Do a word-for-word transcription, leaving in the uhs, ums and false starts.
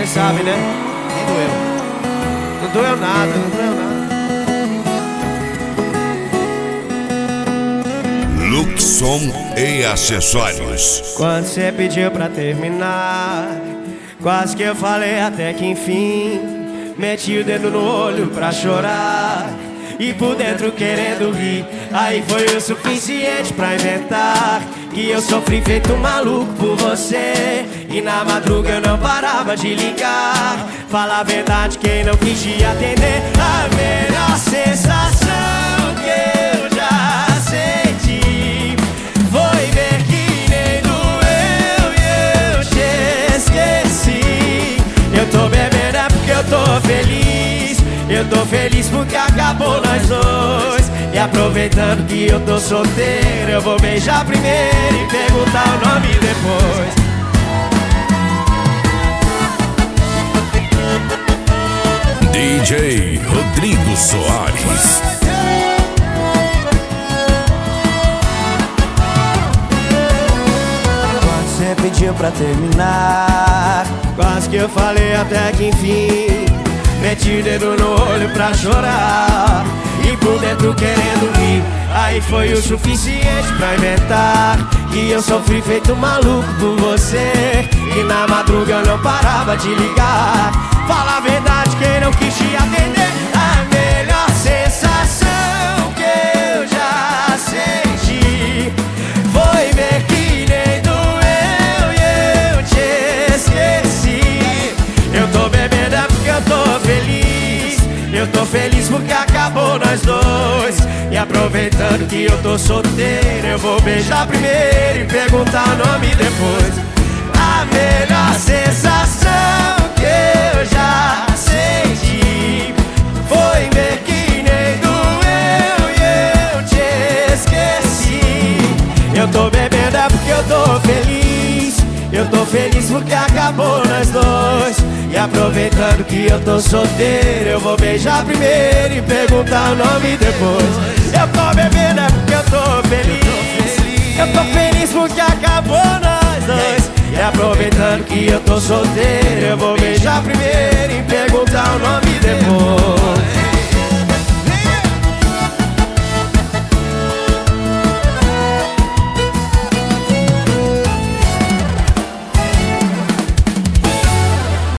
sabe, né? Nem doeu. Não doeu nada, não doeu nada. Luxon e acessórios. Quando você pediu pra terminar, quase que eu falei até que enfim. Meti o dedo no olho pra chorar e por dentro querendo rir. Aí foi o suficiente pra inventar que eu sofri feito um maluco por você. E na madruga eu não parava de ligar. Fala a verdade, quem não quis te atender. A melhor sensação que eu já senti foi ver que nem doeu e eu te esqueci. Eu tô bebendo é porque eu tô feliz. Eu tô feliz porque acabou nós dois. E aproveitando que eu tô solteiro, eu vou beijar primeiro e perguntar o nome depois. D J Rodrigo Soares. Quando você pediu pra terminar, quase que eu falei até que enfim. Meti o dedo no olho pra chorar e por dentro querendo rir. Aí foi o suficiente pra inventar que eu sofri feito maluco por você. E na madruga eu não parava de ligar. Fala a verdade, quem não quis te atender. A melhor sensação que eu já senti foi ver que nem doeu e eu te esqueci. Eu tô bebendo é porque eu tô feliz. Eu tô feliz porque acabou nós dois. E aproveitando que eu tô solteiro, eu vou beijar primeiro e perguntar o nome depois. A melhor sensação que eu já senti foi ver que nem doeu e eu te esqueci. Eu tô bebendo é porque eu tô feliz. Eu tô feliz porque acabou nós dois. E aproveitando que eu tô solteiro, eu vou beijar primeiro e perguntar o nome depois. Eu tô bebendo é porque eu tô feliz. Eu tô feliz porque acabou nós dois. E aproveitando que eu tô solteiro, eu vou beijar primeiro e perguntar o nome depois.